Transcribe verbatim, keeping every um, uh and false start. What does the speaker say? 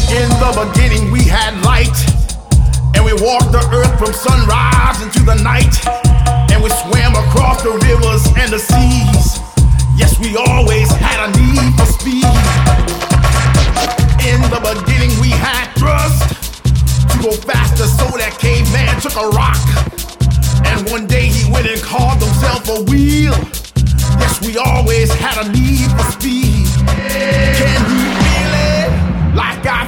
In the beginning we had light, and we walked the earth from sunrise into the night, and we swam across the rivers and the seas. Yes, we always had a need for speed. In the beginning we had thrust to go faster, so that caveman took a rock, and one day he went and called himself a wheel. Yes, we always had a need for speed. Can you feel it? Like I